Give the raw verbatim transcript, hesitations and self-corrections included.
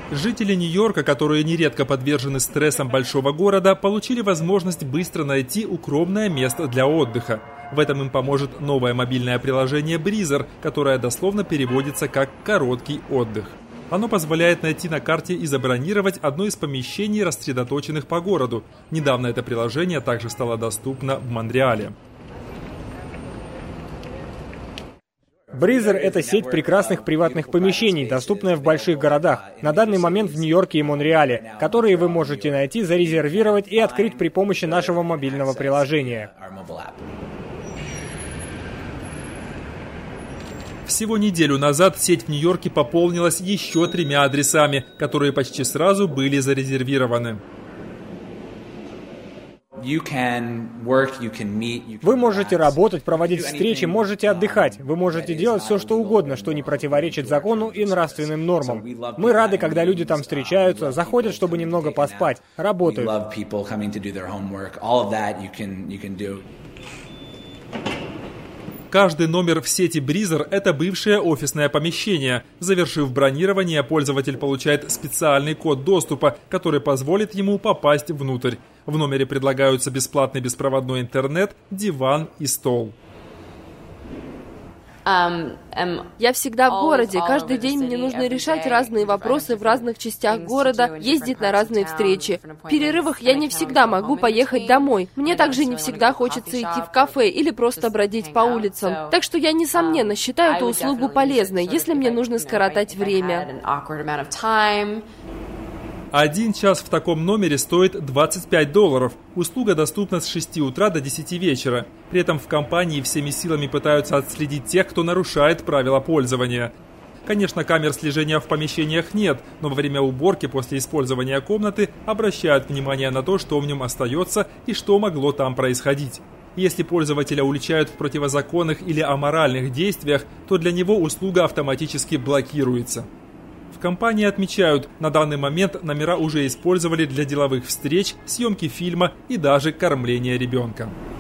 Жители Нью-Йорка, которые нередко подвержены стрессам большого города, получили возможность быстро найти укромное место для отдыха. В этом им поможет новое мобильное приложение Breezer, которое дословно переводится как «короткий отдых». Оно позволяет найти на карте и забронировать одно из помещений, рассредоточенных по городу. Недавно это приложение также стало доступно в Монреале. Breezer – это сеть прекрасных приватных помещений, доступная в больших городах, на данный момент в Нью-Йорке и Монреале, которые вы можете найти, зарезервировать и открыть при помощи нашего мобильного приложения. Всего неделю назад сеть в Нью-Йорке пополнилась еще тремя адресами, которые почти сразу были зарезервированы. Вы можете работать, проводить встречи, можете отдыхать. Вы можете делать все, что угодно, что не противоречит закону и нравственным нормам. Мы рады, когда люди там встречаются, заходят, чтобы немного поспать, работают. Каждый номер в сети Breezer – это бывшее офисное помещение. Завершив бронирование, пользователь получает специальный код доступа, который позволит ему попасть внутрь. В номере предлагаются бесплатный беспроводной интернет, диван и стол. Я всегда в городе. Каждый день мне нужно решать разные вопросы в разных частях города, ездить на разные встречи. В перерывах я не всегда могу поехать домой. Мне также не всегда хочется идти в кафе или просто бродить по улицам. Так что я, несомненно, считаю эту услугу полезной, если мне нужно скоротать время. Один час в таком номере стоит двадцать пять долларов. Услуга доступна с шести утра до десяти вечера. При этом в компании всеми силами пытаются отследить тех, кто нарушает правила пользования. Конечно, камер слежения в помещениях нет, но во время уборки после использования комнаты обращают внимание на то, что в нем остается и что могло там происходить. Если пользователя уличают в противозаконных или аморальных действиях, то для него услуга автоматически блокируется. В компании отмечают, на данный момент номера уже использовали для деловых встреч, съемки фильма и даже кормления ребенка.